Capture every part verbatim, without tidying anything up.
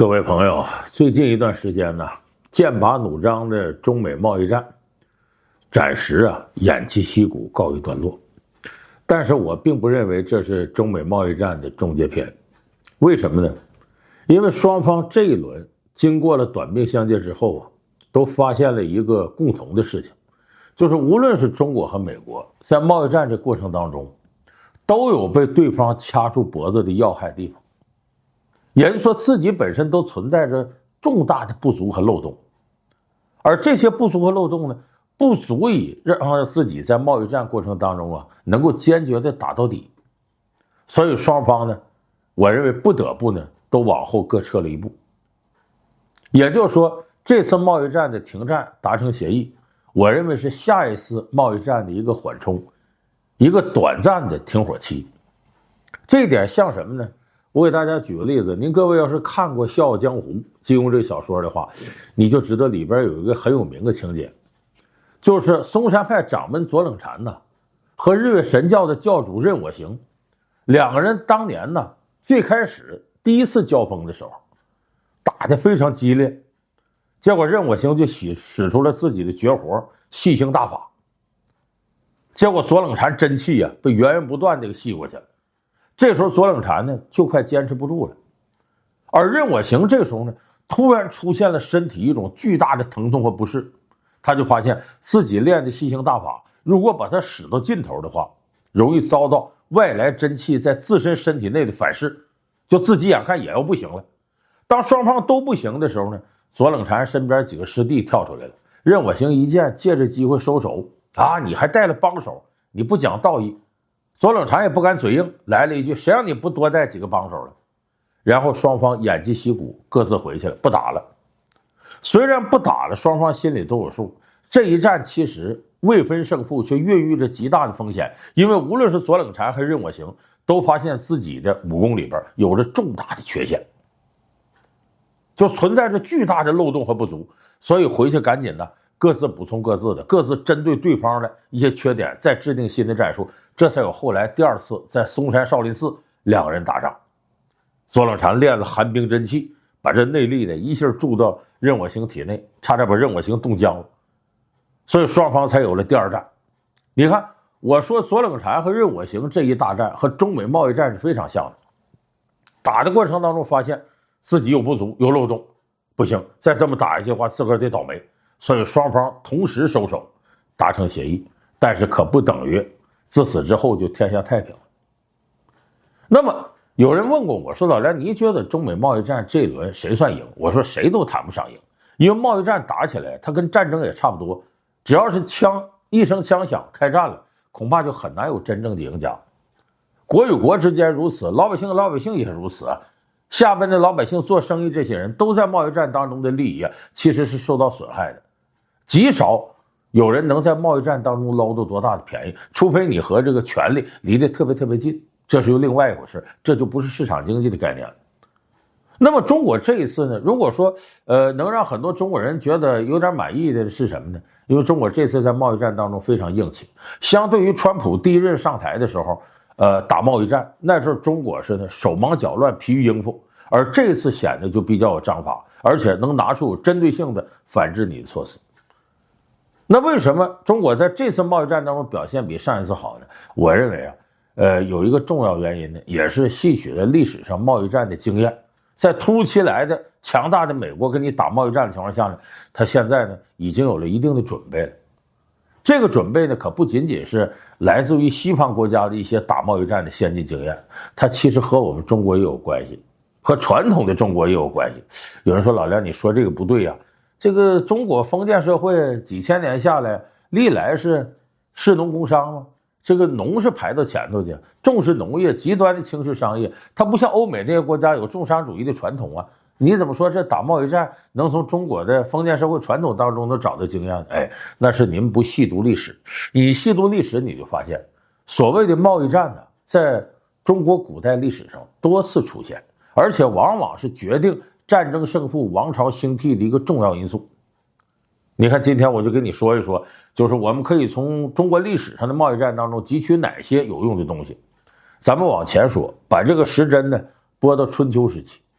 各位朋友，最近一段时间呢，剑拔弩张的中美贸易战，暂时啊偃旗息鼓，告一段落。但是我并不认为这是中美贸易战的终结篇，为什么呢？因为双方这一轮经过了短兵相接之后啊，都发现了一个共同的事情，就是无论是中国和美国，在贸易战这过程当中，都有被对方掐住脖子的要害地方。也就是说，自己本身都存在着重大的不足和漏洞，而这些不足和漏洞呢，不足以让自己在贸易战过程当中啊，能够坚决的打到底。所以双方呢，我认为不得不呢，都往后各撤了一步。也就是说，这次贸易战的停战达成协议，我认为是下一次贸易战的一个缓冲，一个短暂的停火期。这一点像什么呢？我给大家举个例子，您各位要是看过《笑傲江湖》金庸这个小说的话，你就知道里边有一个很有名的情节，就是嵩山派掌门左冷禅呢和日月神教的教主任我行，两个人当年呢最开始第一次交锋的时候，打得非常激烈，结果任我行就使使出了自己的绝活吸星大法，结果左冷禅真气啊被源源不断的吸过去了。这时候左冷禅呢就快坚持不住了，而任我行这时候呢突然出现了身体一种巨大的疼痛和不适，他就发现自己练的吸星大法如果把它使到尽头的话，容易遭到外来真气在自身身体内的反噬，就自己眼看也要不行了。当双方都不行的时候呢，左冷禅身边几个师弟跳出来了，任我行一见，借着机会收手啊，你还带了帮手，你不讲道义。左冷禅也不敢嘴硬，来了一句，谁让你不多带几个帮手了。然后双方偃旗息鼓，各自回去了，不打了。虽然不打了，双方心里都有数，这一战其实未分胜负，却孕育着极大的风险。因为无论是左冷禅还是任我行，都发现自己的武功里边有着重大的缺陷，就存在着巨大的漏洞和不足，所以回去赶紧的各自补充各自的，各自针对对方的一些缺点再制定新的战术，这才有后来第二次在嵩山少林寺两个人打仗。左冷禅练了寒冰真气，把这内力的一下注到任我行体内，差点把任我行冻僵了，所以双方才有了第二战。你看，我说左冷禅和任我行这一大战和中美贸易战是非常像的，打的过程当中发现自己有不足有漏洞，不行，再这么打下去的话自个儿得倒霉，所以双方同时收手达成协议，但是可不等于自此之后就天下太平了。那么有人问过我说，老梁，你觉得中美贸易战这一轮谁算赢？我说谁都谈不上赢，因为贸易战打起来它跟战争也差不多，只要是枪一声枪响开战了，恐怕就很难有真正的赢家。国与国之间如此，老百姓和老百姓也如此啊。下边的老百姓做生意，这些人都在贸易战当中的利益啊，其实是受到损害的。极少有人能在贸易战当中捞到多大的便宜，除非你和这个权力离得特别特别近，这是又另外一回事，这就不是市场经济的概念了。那么中国这一次呢，如果说呃能让很多中国人觉得有点满意的是什么呢？因为中国这次在贸易战当中非常硬气，相对于川普第一任上台的时候呃打贸易战，那时候中国是呢手忙脚乱疲于应付，而这次显得就比较有章法，而且能拿出有针对性的反制你的措施。那为什么中国在这次贸易战当中表现比上一次好呢？我认为啊，呃，有一个重要原因呢，也是吸取了历史上贸易战的经验，在突如其来的强大的美国跟你打贸易战的情况下呢，他现在呢已经有了一定的准备了。这个准备呢，可不仅仅是来自于西方国家的一些打贸易战的先进经验，它其实和我们中国也有关系，和传统的中国也有关系。有人说，老梁，你说这个不对呀、啊。这个中国封建社会几千年下来，历来是士农工商嘛，这个农是排到前头去，重视农业，极端的轻视商业。它不像欧美这些国家有重商主义的传统啊。你怎么说这打贸易战能从中国的封建社会传统当中能找到经验？哎，那是您不细读历史。你细读历史，你就发现，所谓的贸易战呢，在中国古代历史上多次出现，而且往往是决定战争胜负、王朝兴替的一个重要因素。你看，今天我就跟你说一说，就是我们可以从中国历史上的贸易战当中汲取哪些有用的东西。咱们往前说，把这个时针呢拨到春秋时期。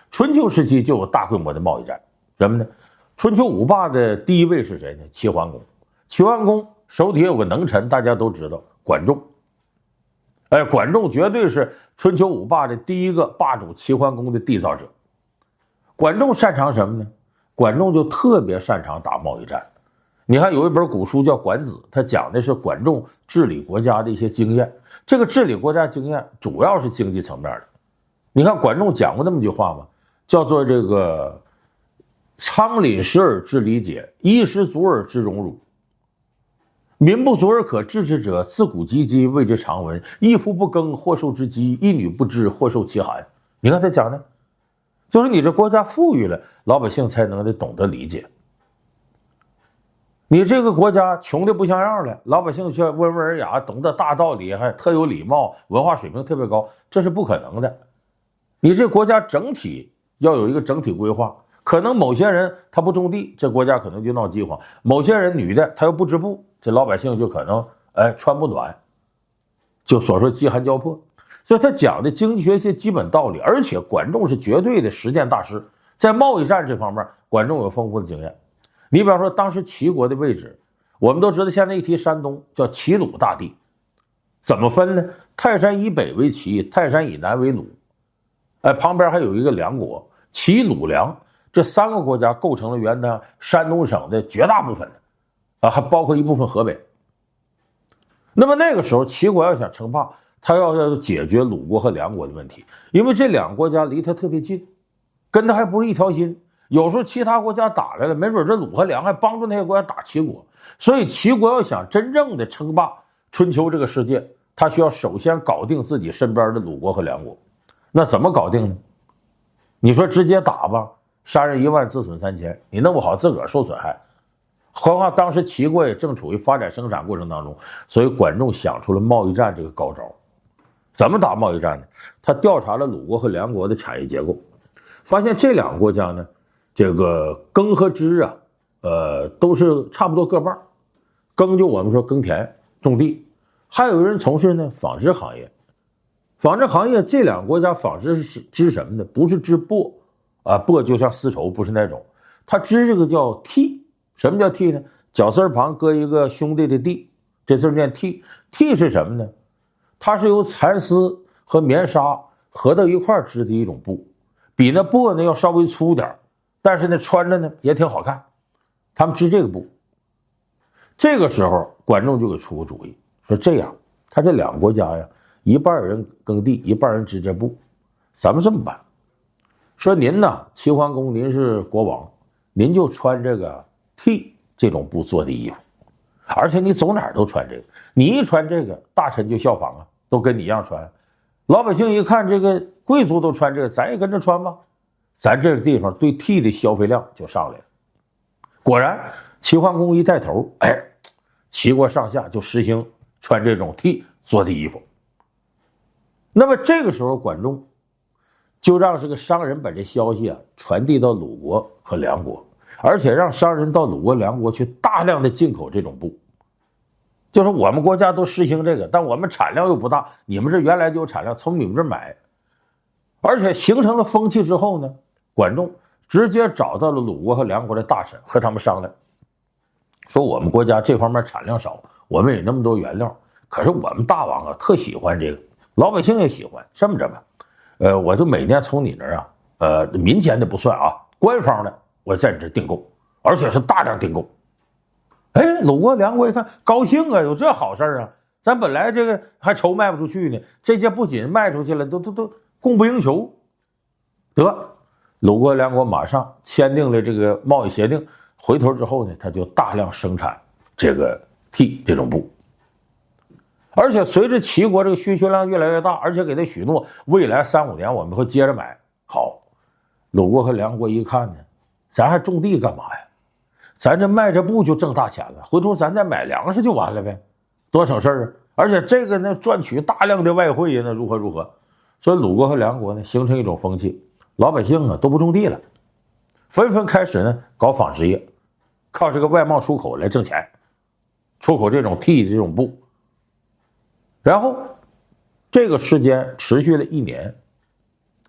春秋时期就有大规模的贸易战，什么呢？春秋五霸的第一位是谁呢？齐桓公。齐桓公手底下有个能臣，大家都知道，管仲。哎，管仲绝对是春秋五霸的第一个霸主齐桓公的缔造者。管仲擅长什么呢？管仲就特别擅长打贸易战。你看有一本古书叫《管子》，它讲的是管仲治理国家的一些经验。这个治理国家经验主要是经济层面的。你看管仲讲过那么句话吗？叫做这个仓廪实而知礼节，衣食足而知荣辱。民不足而可治之者，自古及今谓之常闻。一夫不耕，或受之饥；一女不织，或受其寒。你看他讲的，就是你这国家富裕了，老百姓才能得懂得理解。你这个国家穷的不像样了，老百姓却温文尔雅，懂得大道理，还特有礼貌，文化水平特别高，这是不可能的。你这国家整体要有一个整体规划。可能某些人他不种地，这国家可能就闹饥荒；某些人女的他又不织布，这老百姓就可能哎穿不暖，就所说饥寒交迫。所以他讲的经济学一些基本道理，而且管仲是绝对的实践大师，在贸易战这方面，管仲有丰富的经验。你比方说当时齐国的位置，我们都知道，现在一提山东叫齐鲁大地，怎么分呢？泰山以北为齐，泰山以南为鲁，哎，旁边还有一个梁国，齐鲁梁。这三个国家构成了原来山东省的绝大部分的，啊，还包括一部分河北。那么那个时候，齐国要想称霸，他要要解决鲁国和梁国的问题，因为这两个国家离他特别近，跟他还不是一条心。有时候其他国家打来了，没准这鲁和梁还帮助那些国家打齐国。所以齐国要想真正的称霸春秋这个世界，他需要首先搞定自己身边的鲁国和梁国。那怎么搞定呢？你说直接打吧，杀人一万自损三千，你弄不好自个儿受损害。何况当时齐国也正处于发展生产过程当中，所以管仲想出了贸易战这个高招。怎么打贸易战呢？他调查了鲁国和梁国的产业结构，发现这两个国家呢，这个耕和织啊，呃，都是差不多各半。耕就我们说耕田种地，还有人从事呢纺织行业。纺织行业这两个国家纺织是织什么呢？不是织布啊，布就像丝绸，不是那种，它织这个叫屉。什么叫屉呢？绞丝旁搁一个兄弟的弟，这字念屉。屉是什么呢？它是由蚕丝和棉纱合到一块织的一种布，比那布呢要稍微粗点，但是呢穿着呢也挺好看。他们织这个布。这个时候管仲就给出个主意，说这样，他这两个国家呀，一半人耕地，一半人织这布，咱们这么办，说您呢，齐桓公您是国王，您就穿这个屉这种布做的衣服，而且你走哪儿都穿这个，你一穿这个，大臣就效仿啊，都跟你一样穿。老百姓一看这个贵族都穿这个，咱也跟着穿吧，咱这个地方对屉的消费量就上来了。果然，齐桓公一带头，哎，齐国上下就实行穿这种屉做的衣服。那么这个时候，管仲就让这个商人把这消息啊传递到鲁国和梁国，而且让商人到鲁国、梁国去大量的进口这种布。就是我们国家都实行这个，但我们产量又不大，你们这原来就有产量，从你们这买。而且形成了风气之后呢，管仲直接找到了鲁国和梁国的大臣，和他们商量，说我们国家这方面产量少，我们有那么多原料，可是我们大王啊特喜欢这个，老百姓也喜欢，这么着吧，呃，我就每年从你那儿啊，呃，民间的不算啊，官方的我在你这订购，而且是大量订购。哎，鲁国、梁国一看高兴啊，有这好事啊！咱本来这个还愁卖不出去呢，这届不仅卖出去了，都都都供不应求。得，鲁国、梁国马上签订了这个贸易协定，回头之后呢，他就大量生产这个屉这种布。而且随着齐国这个需求量越来越大，而且给他许诺未来三五年我们会接着买。好，鲁国和梁国一看呢，咱还种地干嘛呀？咱这卖这布就挣大钱了，回头咱再买粮食就完了呗，多省事儿啊！而且这个呢，赚取大量的外汇呀，那如何如何？所以鲁国和梁国呢，形成一种风气，老百姓啊都不种地了，纷纷开始呢搞纺织业，靠这个外贸出口来挣钱，出口这种屉这种布。然后这个时间持续了一年，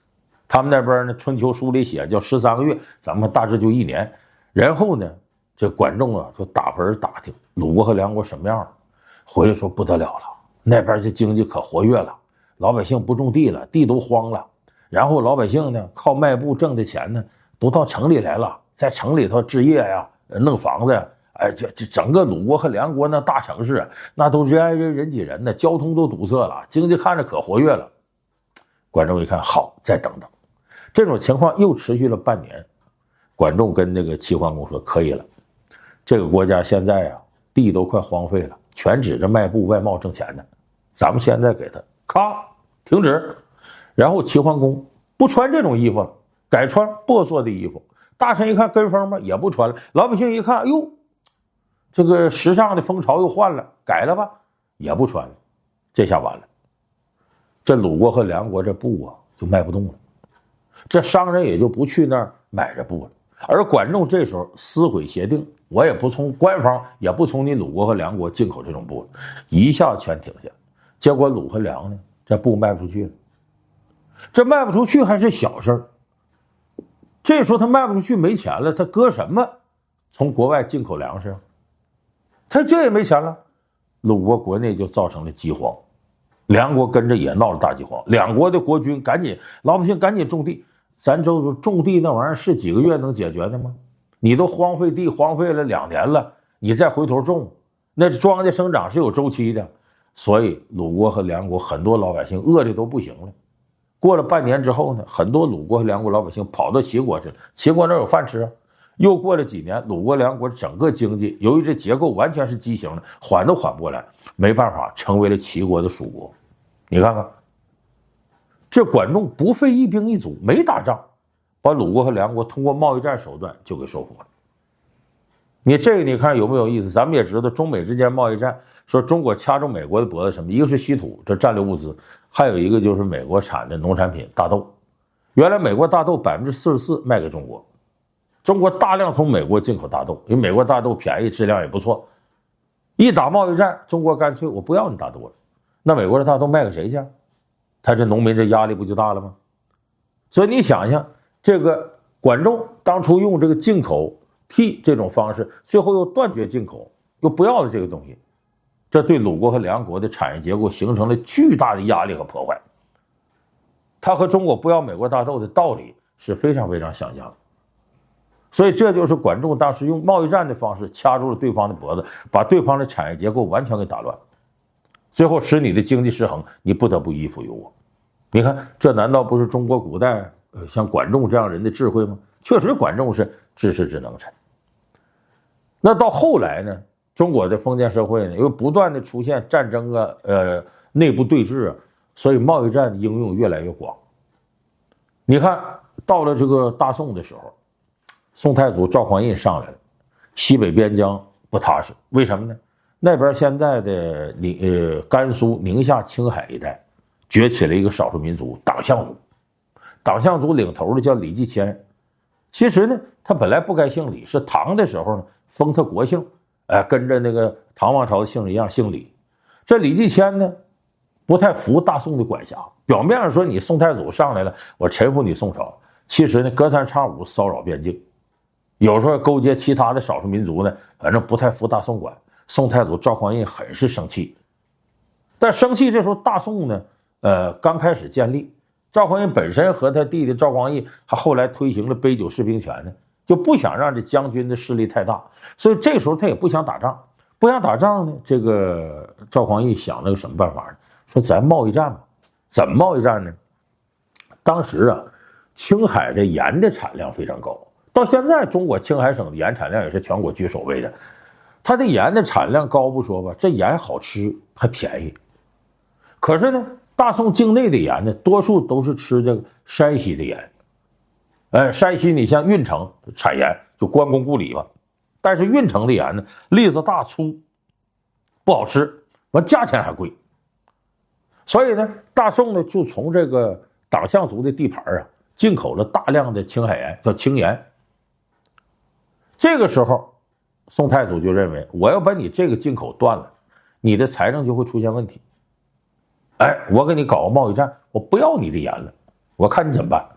他们那边呢，春秋书里写叫十三个月，咱们大致就一年。然后呢，这管仲啊就打盆打听鲁国和梁国什么样了，回来说不得了了，那边这经济可活跃了，老百姓不种地了，地都荒了。然后老百姓呢，靠卖布挣的钱呢，都到城里来了，在城里头置业呀，弄房子呀。哎，这这整个鲁国和梁国那大城市，那都人挨人人挤人的，交通都堵塞了，经济看着可活跃了。管仲一看，好，再等等。这种情况又持续了半年。管仲跟那个齐桓公说：“可以了，这个国家现在啊，地都快荒废了，全指着卖布外贸挣钱呢。咱们现在给他咔停止。”然后齐桓公不穿这种衣服了，改穿帛做的衣服。大臣一看跟风嘛，也不穿了。老百姓一看，哎呦，这个时尚的风潮又换了，改了吧，也不穿了。这下完了，这鲁国和梁国这布啊就卖不动了，这商人也就不去那儿买这布了。而管仲这时候撕毁协定，我也不从官方，也不从你鲁国和梁国进口这种布了，一下全停下。结果鲁和梁呢，这布卖不出去了。这卖不出去还是小事儿，这时候他卖不出去没钱了，他搁什么从国外进口粮食？他这也没钱了。鲁国国内就造成了饥荒，梁国跟着也闹了大饥荒。两国的国君赶紧，老百姓赶紧种地。咱就说种地那玩意儿是几个月能解决的吗？你都荒废地荒废了两年了，你再回头种，那庄稼生长是有周期的。所以鲁国和梁国很多老百姓饿的都不行了。过了半年之后呢，很多鲁国和梁国老百姓跑到齐国去了，齐国那有饭吃啊。又过了几年，鲁国梁国整个经济由于这结构完全是畸形的，缓都缓不过来，没办法成为了齐国的属国。你看看，这管仲不费一兵一卒，没打仗，把鲁国和梁国通过贸易战手段就给收服了。你这个你看有没有意思？咱们也知道中美之间贸易战，说中国掐住美国的脖子什么？一个是稀土，这战略物资，还有一个就是美国产的农产品大豆。原来美国大豆百分之四十四卖给中国，中国大量从美国进口大豆，因为美国大豆便宜，质量也不错。一打贸易战，中国干脆我不要你大豆了，那美国的大豆卖给谁去？他这农民这压力不就大了吗？所以你想想，这个管仲当初用这个进口替这种方式，最后又断绝进口，又不要了这个东西，这对鲁国和梁国的产业结构形成了巨大的压力和破坏。他和中国不要美国大豆的道理是非常非常相像的。所以这就是管仲当时用贸易战的方式掐住了对方的脖子，把对方的产业结构完全给打乱，最后使你的经济失衡，你不得不依附于我。你看，这难道不是中国古代呃像管仲这样人的智慧吗？确实，管仲是知识之能臣。那到后来呢，中国的封建社会呢，因为不断的出现战争啊，呃，内部对峙啊，所以贸易战的应用越来越广。你看到了这个大宋的时候，宋太祖赵匡胤上来了，西北边疆不踏实，为什么呢？那边现在的宁呃甘肃、宁夏、青海一带崛起了一个少数民族党项族，党项族领头的叫李继迁。其实呢，他本来不该姓李，是唐的时候呢封他国姓，哎，跟着那个唐王朝的姓一样姓李。这李继迁呢不太服大宋的管辖，表面上说你宋太祖上来了，我臣服你宋朝，其实呢隔三差五骚扰边境，有时候勾结其他的少数民族呢，反正不太服大宋管。宋太祖赵匡胤很是生气，但生气这时候大宋呢，呃，刚开始建立，赵匡胤本身和他弟弟赵光义，还后来推行了杯酒释兵权呢，就不想让这将军的势力太大，所以这时候他也不想打仗，不想打仗呢，这个赵匡胤想了个什么办法呢？说咱贸易战吧，怎么贸易战呢？当时啊，青海的盐的产量非常高，到现在中国青海省的盐产量也是全国居首位的。它的盐的产量高不说吧，这盐好吃还便宜。可是呢，大宋境内的盐呢，多数都是吃这个山西的盐。哎，山西你像运城产盐就关公故里吧，但是运城的盐呢，粒子大粗，不好吃，完价钱还贵。所以呢，大宋呢就从这个党项族的地盘啊，进口了大量的青海盐，叫青盐。这个时候，宋太祖就认为，我要把你这个进口断了，你的财政就会出现问题。哎，我给你搞个贸易战，我不要你的盐了，我看你怎么办。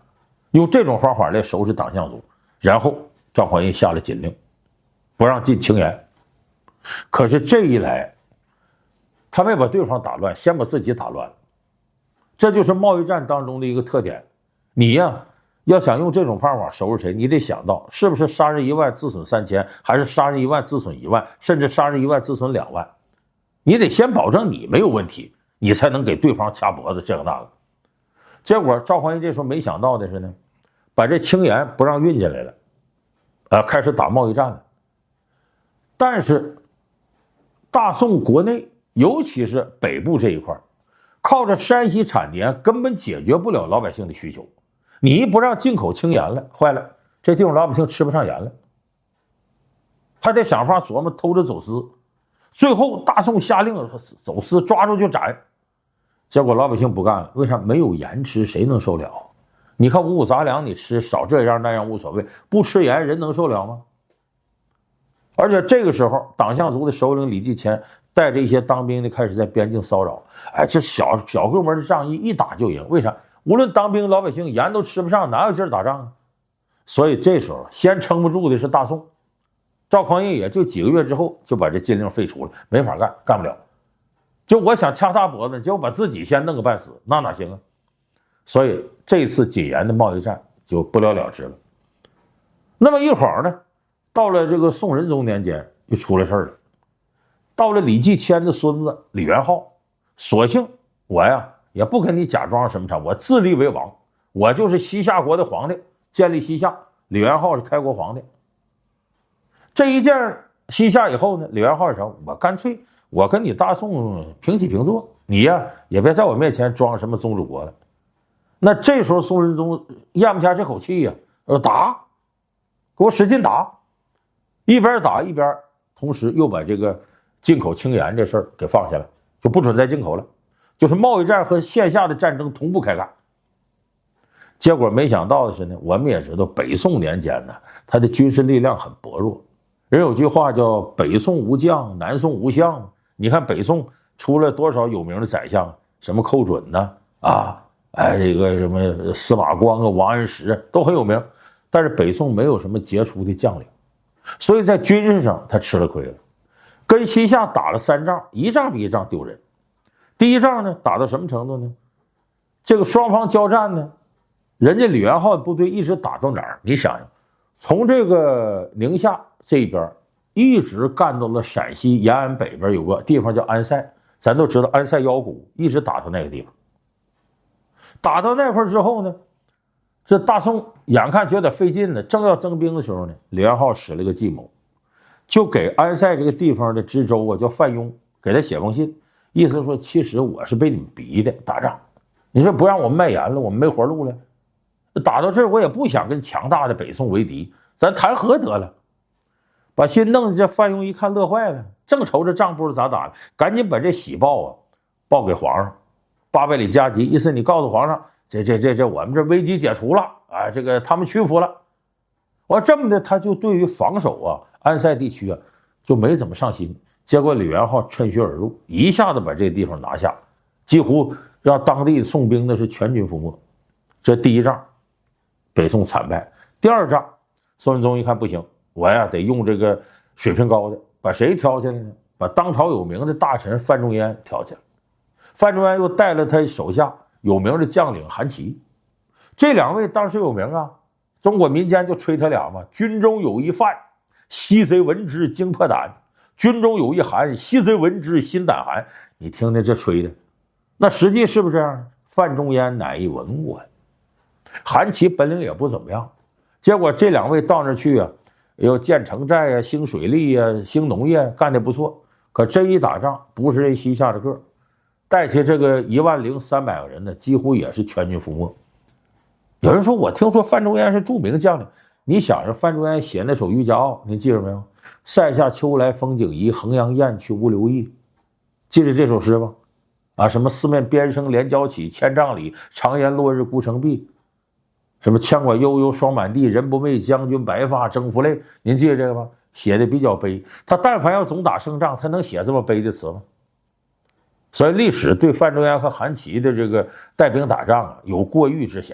用这种方法来收拾党项族。然后赵匡胤下了禁令，不让进青岩。可是这一来，他没把对方打乱，先把自己打乱了。这就是贸易战当中的一个特点。你呀，要想用这种方法收拾谁，你得想到是不是杀人一万自损三千，还是杀人一万自损一万，甚至杀人一万自损两万。你得先保证你没有问题，你才能给对方掐脖子这个那个。结果赵匡胤这时候没想到的是呢，把这青盐不让运进来了，啊，开始打贸易战了。但是大宋国内，尤其是北部这一块，靠着山西产盐根本解决不了老百姓的需求。你一不让进口青盐了，坏了，这地方老百姓吃不上盐了，还得想法琢磨偷着走私。最后大宋下令走私，抓住就斩。结果老百姓不干了，为啥？没有盐吃，谁能受了？你看五谷杂粮你吃少这样那样无所谓，不吃盐人能受了吗？而且这个时候，党项族的首领李继迁带着一些当兵的开始在边境骚扰。哎，这小小规模的仗义一打就赢，为啥？无论当兵老百姓盐都吃不上，哪有劲儿打仗啊？所以这时候先撑不住的是大宋。赵匡胤也就几个月之后就把这禁令废除了，没法干，干不了。就我想掐他脖子，结果把自己先弄个半死，那哪行啊？所以这次禁盐的贸易战就不了了之了。那么一晃呢，到了这个宋仁宗年间又出了事儿了。到了李继迁的孙子李元昊，索性我呀也不跟你假装什么啥，我自立为王，我就是西夏国的皇帝，建立西夏。李元昊是开国皇帝。这一建西夏以后呢，李元昊是啥？我干脆我跟你大宋平起平坐，你呀也别在我面前装什么宗主国了。那这时候宋仁宗咽不下这口气呀，呃，打，给我使劲打，一边打一边同时又把这个进口青盐这事儿给放下了，就不准再进口了，就是贸易战和线下的战争同步开干。结果没想到的是呢，我们也知道北宋年间呢，他的军事力量很薄弱。人有句话叫北宋无将，南宋无相。你看北宋出了多少有名的宰相，什么寇准呢？啊，哎，这个什么司马光啊、王安石都很有名，但是北宋没有什么杰出的将领，所以在军事上他吃了亏了。跟西夏打了三仗，一仗比一仗丢人。第一仗呢，打到什么程度呢？这个双方交战呢，人家李元昊部队一直打到哪儿？你想想，从这个宁夏这边一直干到了陕西延安北边有个地方叫安塞，咱都知道安塞腰谷，一直打到那个地方。打到那块之后呢，这大宋眼看觉得费劲了，正要增兵的时候呢，李元昊使了个计谋，就给安塞这个地方的知州啊叫范雍，给他写封信，意思说其实我是被你们逼的打仗，你说不让我们卖盐了，我们没活路了，打到这儿我也不想跟强大的北宋为敌，咱谈和得了。把信弄的这范雍一看乐坏了，正愁这仗不知咋打了，赶紧把这喜报啊报给皇上。八百里加急，意思你告诉皇上，这这这这我们这危机解除了啊，这个他们屈服了。完这么的，他就对于防守啊安塞地区啊就没怎么上心。结果李元昊趁虚而入，一下子把这地方拿下，几乎让当地宋兵那是全军覆没。这第一仗，北宋惨败。第二仗，宋仁宗一看不行，我呀得用这个水平高的，把谁挑起来呢？把当朝有名的大臣范仲淹挑起来。范仲淹又带了他手下有名的将领韩琦，这两位当时有名啊，中国民间就吹他俩嘛，军中有一范，西贼闻之惊破胆；军中有一韩，西贼闻之心胆寒。你听听这吹的，那实际是不是这样？范仲淹乃一文官，韩琦本领也不怎么样，结果这两位到那去啊，要建城寨啊、兴水利啊、兴农业，干得不错。可这一打仗，不是这西夏的个，带起这个一万零三百个人呢，几乎也是全军覆没。有人说，我听说范仲淹是著名将领，你想想范仲淹写那首《渔家傲》，你记着没有？塞下秋来风景宜，衡阳雁去无留意。记着这首诗吧？啊，什么四面边声连交起，千丈里长烟落日孤城闭。什么羌管悠悠霜满地，人不寐，将军白发征服泪。您记得这个吗？写的比较悲。他但凡要总打胜仗，他能写这么悲的词吗？所以历史对范仲淹和韩琦的这个带兵打仗啊有过誉之嫌。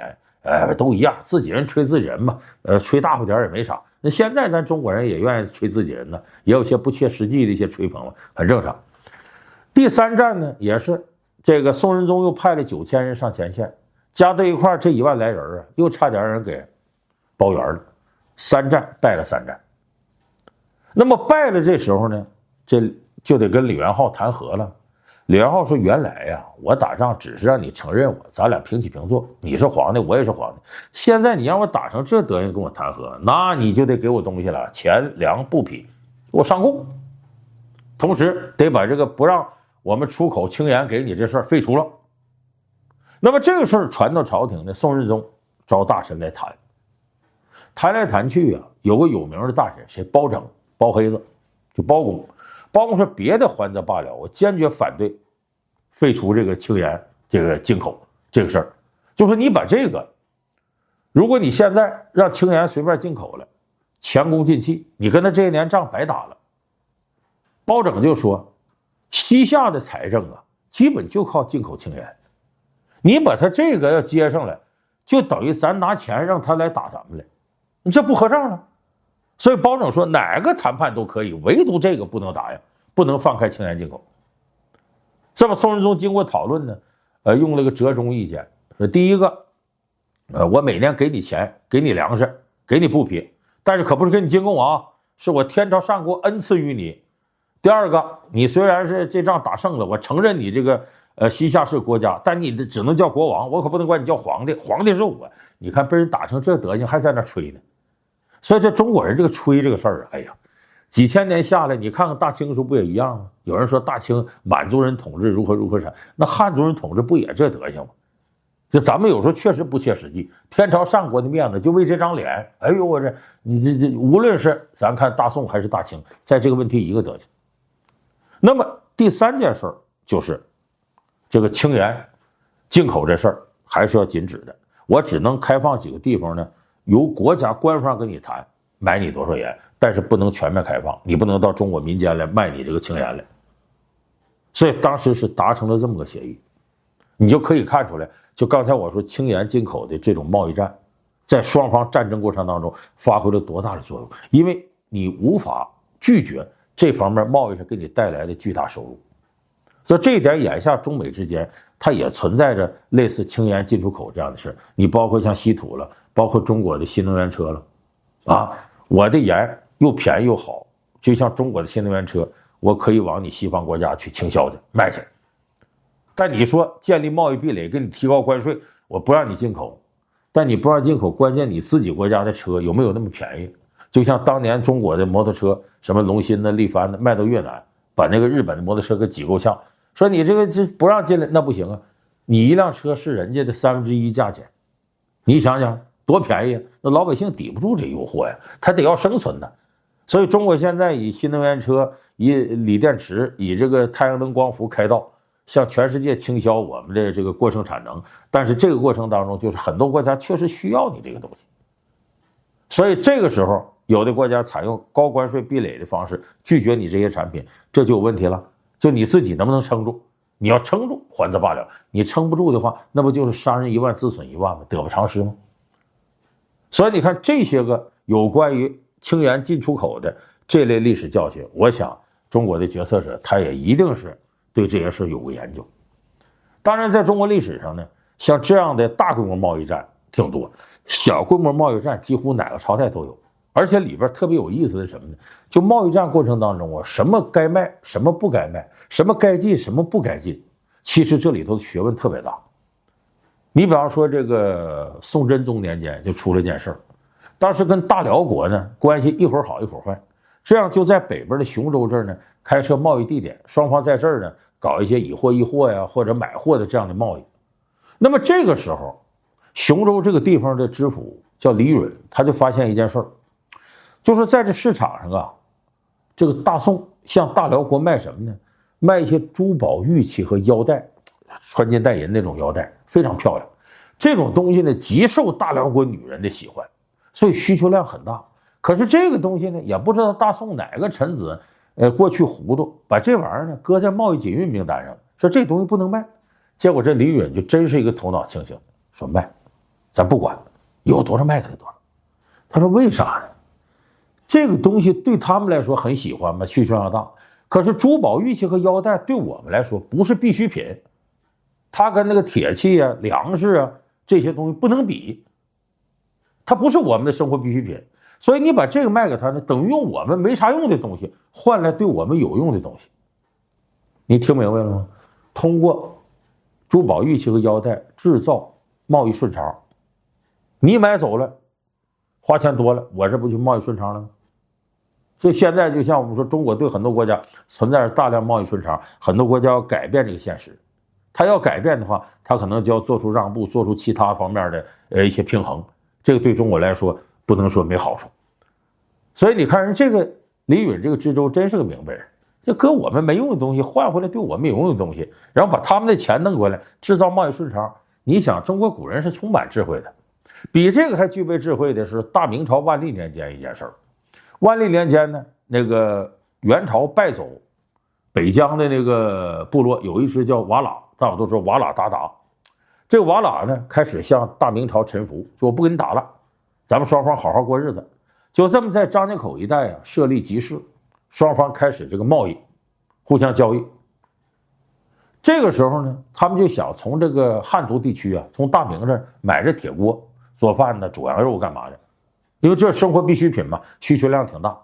哎，都一样，自己人吹自己人嘛，呃，吹大乎点也没啥。那现在咱中国人也愿意吹自己人呢，也有些不切实际的一些吹捧了，很正常。第三站呢，也是这个宋仁宗又派了九千人上前线，加在一块儿这一万来人啊，又差点人给包圆了。三战败了三战，那么败了，这时候呢，这就得跟李元昊谈和了。李元昊说：“原来呀，我打仗只是让你承认我，咱俩平起平坐，你是皇帝，我也是皇帝。现在你让我打成这德行跟我谈和，那你就得给我东西了，钱粮布匹，给我上贡，同时得把这个不让我们出口青盐给你这事儿废除了。”那么这个事儿传到朝廷呢，宋仁宗招大臣来谈，谈来谈去啊，有个有名的大臣，谁？包拯，包黑子，就包公。包公说：“别的还则罢了，我坚决反对废除这个青盐这个进口这个事儿。就说你把这个，如果你现在让青盐随便进口了，前功尽弃，你跟他这一年仗白打了。”包拯就说：“西夏的财政啊，基本就靠进口青盐，你把他这个要接上来，就等于咱拿钱让他来打咱们来，你这不合账了。”所以包拯说哪个谈判都可以，唯独这个不能答应，不能放开青盐进口。这么宋仁宗经过讨论呢，呃，用了个折中意见，说第一个，呃，我每年给你钱，给你粮食，给你布匹，但是可不是给你进贡啊，是我天朝上国恩赐于你。第二个，你虽然是这仗打胜了，我承认你这个呃西夏是国家，但你只能叫国王，我可不能管你叫皇帝，皇帝是我。你看被人打成这德行，还在那吹呢。所以这中国人这个吹这个事儿，哎呀，几千年下来，你看看大清时候不也一样吗？有人说大清满族人统治如何如何产，那汉族人统治不也这德行吗？就咱们有时候确实不切实际，天朝上国的面子就为这张脸，哎呦我这你这这无论是咱看大宋还是大清，在这个问题一个德行。那么第三件事就是这个青盐进口这事儿还是要禁止的，我只能开放几个地方呢，由国家官方跟你谈买你多少盐，但是不能全面开放，你不能到中国民间来卖你这个青盐来。所以当时是达成了这么个协议，你就可以看出来，就刚才我说青盐进口的这种贸易战，在双方战争过程当中发挥了多大的作用，因为你无法拒绝这方面贸易上给你带来的巨大收入。所以这一点，眼下中美之间它也存在着类似青盐进出口这样的事。你包括像稀土了，包括中国的新能源车了，啊，我的盐又便宜又好，就像中国的新能源车，我可以往你西方国家去倾销去卖去。但你说建立贸易壁垒，给你提高关税，我不让你进口，但你不让进口，关键你自己国家的车有没有那么便宜？就像当年中国的摩托车，什么龙芯的、力帆的，卖到越南，把那个日本的摩托车给挤够呛。说你这个这不让进来，那不行啊！你一辆车是人家的三分之一价钱，你想想多便宜，那老百姓抵不住这诱惑呀，他得要生存的。所以中国现在以新能源车、以锂电池、以这个太阳能光伏开道，向全世界倾销我们的这个过剩产能。但是这个过程当中，就是很多国家确实需要你这个东西，所以这个时候有的国家采用高关税壁垒的方式拒绝你这些产品，这就有问题了。就你自己能不能撑住？你要撑住还则罢了，你撑不住的话，那不就是伤人一万自损一万吗？得不偿失吗？所以你看这些个有关于青盐进出口的这类历史教训，我想中国的决策者他也一定是对这些事有过研究。当然在中国历史上呢，像这样的大规模贸易战挺多，小规模贸易战几乎哪个朝代都有。而且里边特别有意思的是什么呢？就贸易战过程当中啊，什么该卖，什么不该卖，什么该进，什么不该进，其实这里头的学问特别大。你比方说这个宋真宗年间就出了件事儿，当时跟大辽国呢关系一会儿好一会儿坏，这样就在北边的雄州这儿呢开设贸易地点，双方在这儿呢搞一些以货易货呀或者买货的这样的贸易。那么这个时候，雄州这个地方的知府叫李允，他就发现一件事儿。就是在这市场上啊，这个大宋向大辽国卖什么呢？卖一些珠宝玉器和腰带，穿金戴银那种腰带，非常漂亮。这种东西呢，极受大辽国女人的喜欢，所以需求量很大。可是这个东西呢，也不知道大宋哪个臣子，呃，过去糊涂，把这玩意儿呢搁在贸易禁运名单上，说这东西不能卖。结果这李允就真是一个头脑清醒，说卖， 咱不管，有多少卖给他多少。他说为啥呢？这个东西对他们来说很喜欢嘛，需求量大。可是珠宝、玉器和腰带对我们来说不是必需品，它跟那个铁器啊、粮食啊这些东西不能比，它不是我们的生活必需品。所以你把这个卖给他呢，等于用我们没啥用的东西换来对我们有用的东西。你听明白了吗？通过珠宝、玉器和腰带制造贸易顺差，你买走了，花钱多了，我这不就贸易顺差了吗？所以现在就像我们说，中国对很多国家存在着大量贸易顺差，很多国家要改变这个现实。他要改变的话，他可能就要做出让步，做出其他方面的呃一些平衡。这个对中国来说不能说没好处。所以你看人这个李允这个知州真是个明白人，就搁我们没用的东西换回来对我们有用的东西，然后把他们的钱弄过来制造贸易顺差。你想，中国古人是充满智慧的。比这个还具备智慧的是大明朝万历年间一件事儿。万历年间呢，那个元朝败走北疆的那个部落有一支叫瓦剌，大伙都说瓦剌鞑靼。这个瓦剌呢开始向大明朝臣服，就我不跟你打了，咱们双方好好过日子。就这么在张家口一带啊设立集市，双方开始这个贸易，互相交易。这个时候呢，他们就想从这个汉族地区啊，从大明这儿买这铁锅做饭呢，煮羊肉干嘛的，因为这生活必需品嘛，需求量挺大。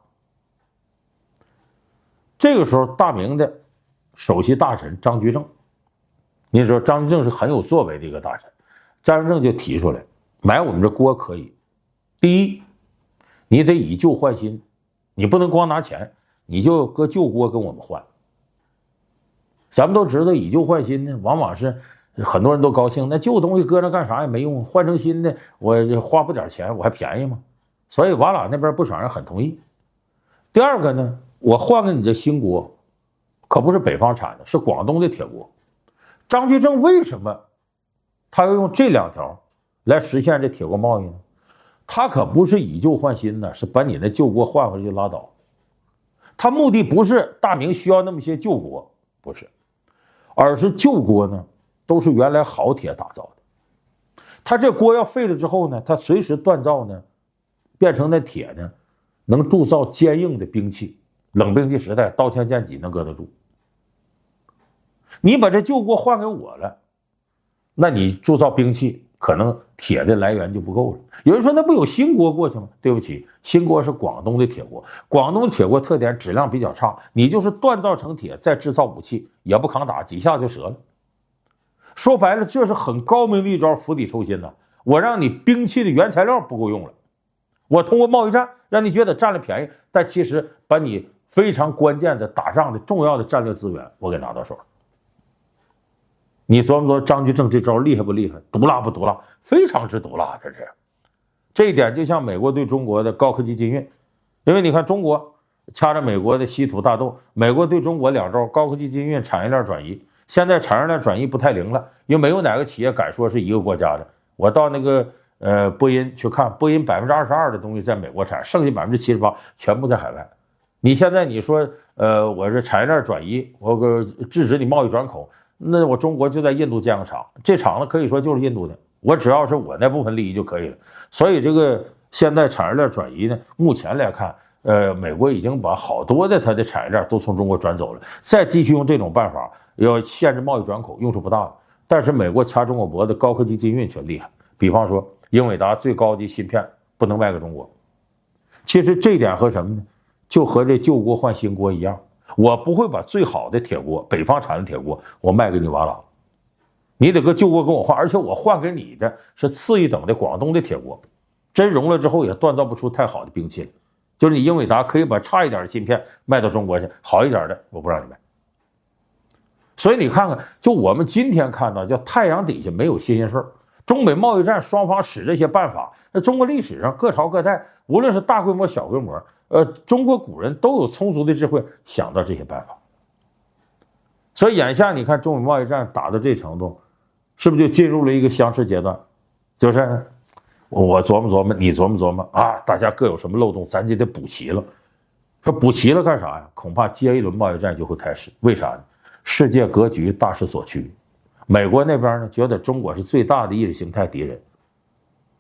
这个时候，大明的首席大臣张居正，你说张居正是很有作为的一个大臣，张居正就提出来，买我们这锅可以，第一，你得以旧换新，你不能光拿钱，你就搁旧锅跟我们换。咱们都知道以旧换新呢，往往是很多人都高兴，那旧东西搁那干啥也没用，换成新的我花不点钱我还便宜吗？所以瓦剌那边不少人很同意。第二个呢，我换给你这新锅可不是北方产的，是广东的铁锅。张居正为什么他要用这两条来实现这铁锅贸易呢？他可不是以旧换新的，是把你那旧锅换回去就拉倒。他目的不是大明需要那么些旧锅，不是，而是旧锅呢都是原来好铁打造的，他这锅要废了之后呢，他随时锻造呢，变成那铁呢，能铸造坚硬的兵器，冷兵器时代刀枪剑戟能搁得住。你把这旧锅换给我了，那你铸造兵器可能铁的来源就不够了。有人说那不有新锅过去吗？对不起，新锅是广东的铁锅，广东的铁锅特点质量比较差，你就是锻造成铁再制造武器也不抗打，几下就折了。说白了，这是很高明的一招釜底抽薪呐！我让你兵器的原材料不够用了，我通过贸易战让你觉得占了便宜，但其实把你非常关键的打仗的重要的战略资源我给拿到手了。你琢磨琢磨张居正这招厉害不厉害？毒辣不毒辣？非常之毒辣，这是。这一点就像美国对中国的高科技禁运，因为你看中国掐着美国的稀土大豆，美国对中国两招高科技禁运、产业链转移。现在产业链转移不太灵了，因为没有哪个企业敢说是一个国家的。我到那个呃波音去看，波音百分之二十二的东西在美国产，剩下百分之七十八全部在海外。你现在你说呃我这产业链转移，我个制止你贸易转口，那我中国就在印度建个厂，这厂子可以说就是印度的，我只要是我那部分利益就可以了。所以这个现在产业链转移呢，目前来看，呃，美国已经把好多的它的产业链都从中国转走了，再继续用这种办法要限制贸易转口，用处不大了。但是美国掐中国脖子高科技禁运却厉害，比方说英伟达最高级芯片不能卖给中国。其实这点和什么呢？就和这旧锅换新锅一样，我不会把最好的铁锅，北方产的铁锅，我卖给你瓦剌，你得搁旧锅跟我换，而且我换给你的是次一等的广东的铁锅，真熔了之后也锻造不出太好的兵器了。就是你英伟达可以把差一点的芯片卖到中国去，好一点的我不让你卖。所以你看看，就我们今天看到叫太阳底下没有新鲜事儿，中美贸易战双方使这些办法，那中国历史上各朝各代，无论是大规模小规模，呃，中国古人都有充足的智慧想到这些办法。所以眼下你看中美贸易战打到这程度，是不是就进入了一个相持阶段？就是我琢磨琢磨，你琢磨琢磨啊，大家各有什么漏洞，咱就得补齐了。说补齐了干啥呀？恐怕接一轮贸易战就会开始。为啥呢？世界格局大势所趋，美国那边呢觉得中国是最大的意识形态敌人，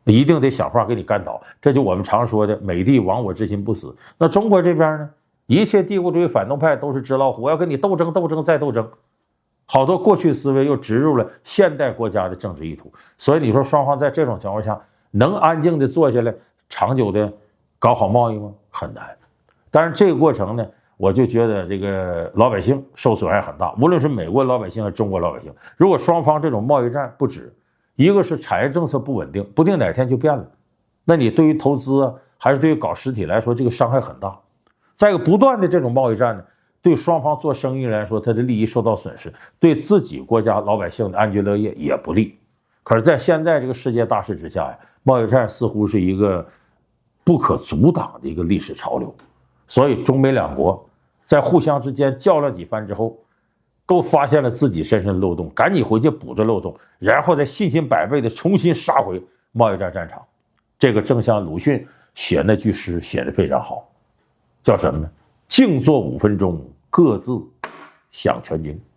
一定得想法给你干倒。这就我们常说的美帝亡我之心不死。那中国这边呢，一切帝国主义反动派都是纸老虎，我要跟你斗争斗争再斗争。好多过去思维又植入了现代国家的政治意图，所以你说双方在这种情况下能安静的坐下来长久的搞好贸易吗？很难。但是这个过程呢，我就觉得这个老百姓受损害很大，无论是美国老百姓还是中国老百姓。如果双方这种贸易战不止，一个是产业政策不稳定，不定哪天就变了，那你对于投资啊，还是对于搞实体来说，这个伤害很大。再一个，不断的这种贸易战呢，对双方做生意来说，他的利益受到损失，对自己国家老百姓的安居乐业也不利。可是，在现在这个世界大势之下呀，贸易战似乎是一个不可阻挡的一个历史潮流。所以，中美两国在互相之间较量几番之后，都发现了自己身上的漏洞，赶紧回去补这漏洞，然后再信心百倍的重新杀回贸易战战场。这个正像鲁迅写那句诗写得非常好，叫什么呢？静坐五分钟，各自想全经。